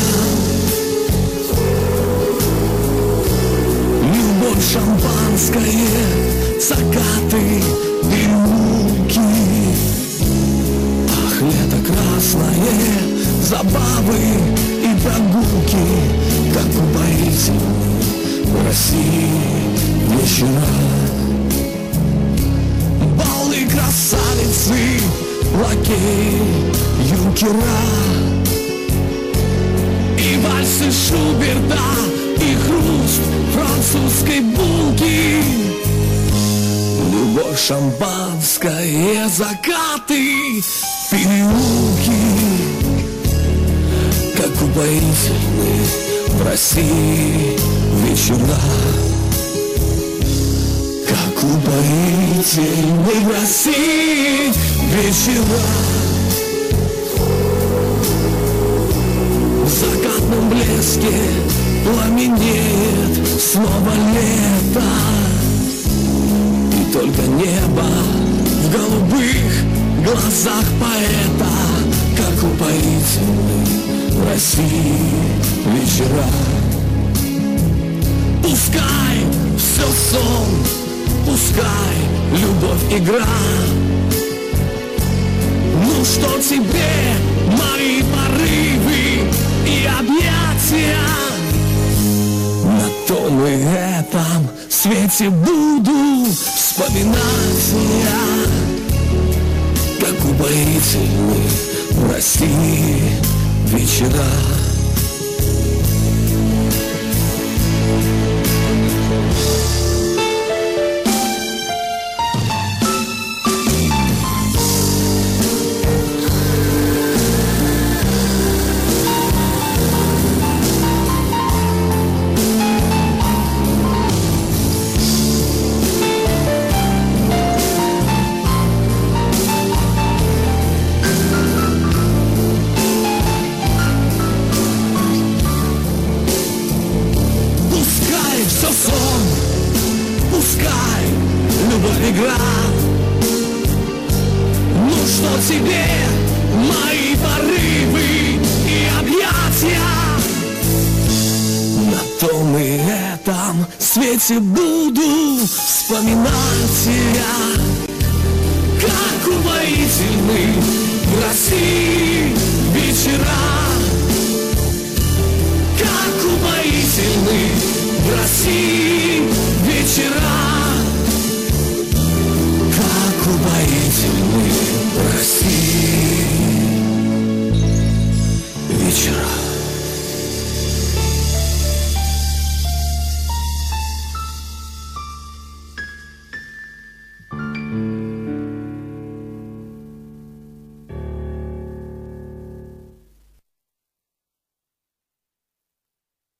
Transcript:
Любовь, шампанское, закаты, переулки. Ах, лето красное, забавы и прогулки, как упоительны в России вечера. Балы, красавицы, лакеи, юнкера, и вальсы Шуберта, и хруст французской булки. Любовь, шампанское, закаты, переулки, как упоительны в России вечера. Как упоительны в России вечера. В закатном блеске пламенеет снова лето. И только небо в голубых глазах поэта. Как упоительны в России вечера. Пускай все сон, пускай любовь игра. Ну что тебе мои порывы и объятия? На том и этом свете буду вспоминать я. Как упоительны в России вечера. Все сон, пускай любовь игра. Ну что тебе мои порывы и объятия? На том и этом свете буду вспоминать я. Как упоительны в России вечера. Как упоительны в России